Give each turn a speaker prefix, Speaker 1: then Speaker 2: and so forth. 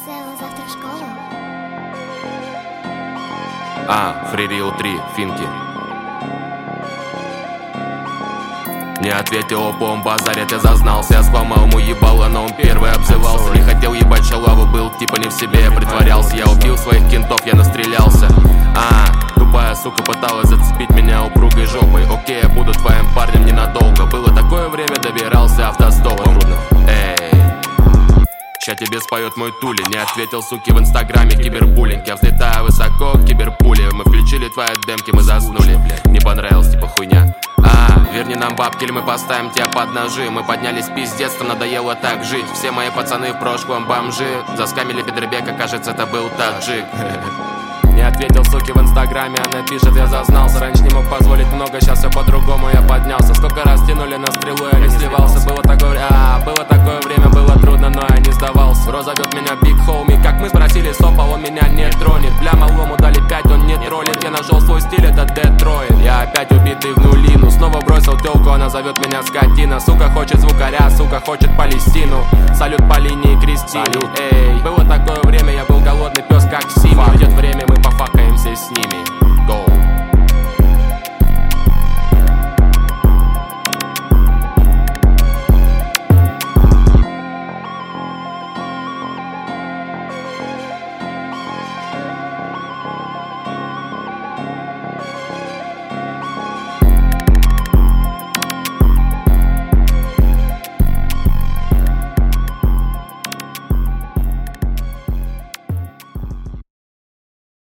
Speaker 1: Сео, завтра в школу?
Speaker 2: Фририо 3, финки. Не ответил по базаре, ты зазнался. Я сломал ему ебало, но он первый обзывался. Не хотел ебать шалаву, был типа не в себе, я притворялся. Я убил своих кентов, я настрелялся. Тупая сука пыталась зацепить меня упругой жопой. Окей, я буду твоим парнем ненадолго. Было такое время, добирался автостопом. Ща тебе споет мой Тули. Не ответил, суки, в инстаграме, кибербуллинг. Я взлетаю высоко, киберпули. Мы включили твои демки, мы заснули. Не понравилось, типа хуйня. Верни нам бабки, или мы поставим тебя под ножи. Мы поднялись пиздец, что надоело так жить. Все мои пацаны в прошлом бомжи. Заскамили Бедербека, кажется, это был таджик. Не ответил, суки, в инстаграме, она пишет, я зазнался. Раньше не мог позволить много, сейчас все по-другому, я поднялся. Сколько раз тянули на стрелу, я не сливался. Было такое время, было трудно, но я не сдавался. Бро зовет меня Биг Хоуми, как мы спросили Сопа, он меня не тронет. Бля, малому дали 5, он не троллит. Я нашел свой стиль, это Детройт. Я опять убитый в нулину, снова бросил телку, она зовет меня скотина. Сука хочет звукаря, сука хочет Палестину. Салют по линии Кристины, эй. Было такое время, я был голодный пес, как Сима. Идет время, мы пофакаемся с ними.